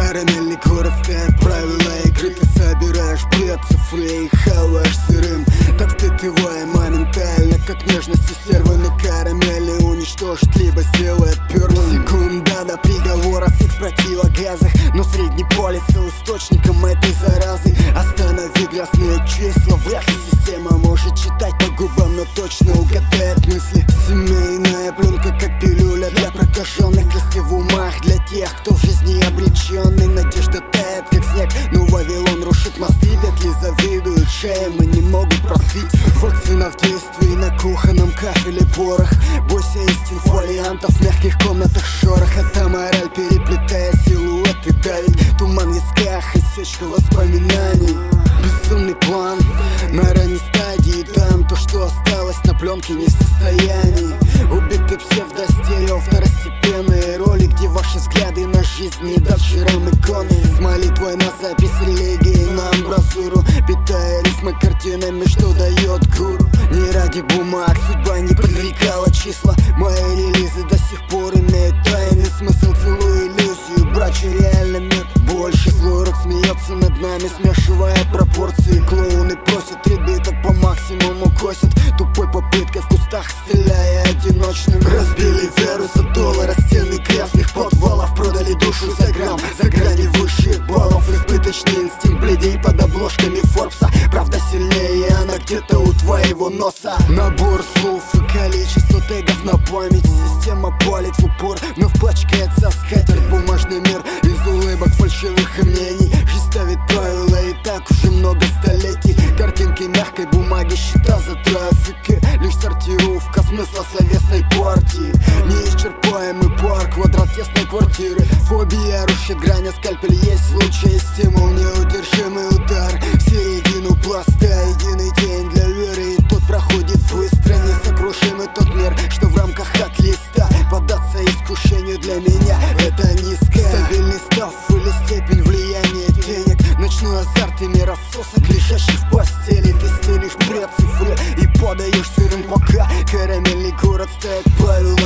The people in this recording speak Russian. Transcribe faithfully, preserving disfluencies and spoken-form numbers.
Карамельный город, стоят правила игры. Ты собираешь бред цифры и хаваешь сырым. Так впитывая моментально, как нежности стервы. Но карамели уничтожит, либо сделает первым. Секунда до приговора с их противогазах. Но средний полис стал источником этой заразы. Останови гласные числа, вряд ли система может читать по губам, но точно угадает мысли. Семейная пленка, как пилюля для прокаженных. Если в умах для тех, кто в жизни обреченный. Надежда тает, как снег, но Вавилон рушит мосты. Петли завидуют шеям и не могут простить. Вакцина в действии на кухонном кафеле порох. Бойся истин фолиантов в мягких комнатах шорох. Это мораль, переплетая силуэты, давит туман в висках, осечка воспоминаний. Безумный план на ранней стадии. Там то, что осталось на пленке, не в состоянии. Убиты псевдостерео, второстепенные роли, где ваши взгляды на жизнь не давшие рам иконы. С молитвой на запись религии на амбразуру, питая рифмы картинами, что дает гуру. Не ради бумаг судьба не предрекала числа. Мои релизы до сих пор имеют тайный смысл. Целую иллюзию, брачу реальный мир. Больше злой рок смеется над нами, смешивая пропорции. Клоуны просят ребяток по максимуму, косят тупой попыткой в кустах, стреляя одиночным. Разбили веру за доллар, стены грязных подвалов. Продали душу за грамм, за грани высших баллов. Избыточный инстинкт бледей под обложками Форбса. Правда сильнее, она где-то у твоего носа. Набор слов и количество тегов на память. Система палит в упор, но впачкается скатерть. Бумажный мир из улыбок, фальшивых мнений. Жизнь ставит правила, и так уже много столетий. Картинки мягкой бумаги, счета за трафики. Лишь сортировка смысла словесной партии. Неисчерпаемый пар, квадрат тесной квартиры. Фобия рушит грани, скальпель есть случай, стимул, неудержимый удар в середину пласта. Единый день для веры, и тот проходит быстро. Несокрушимый тот мир, что в рамках хат-листа. Поддаться искушению для меня это низко. Стабильный став или степень влияния денег. Ночной азарт и мир рассосок, лежащий в постели. Ты стелишь бред цифры и подаешь сырым пока. Карамельный город, стоят правила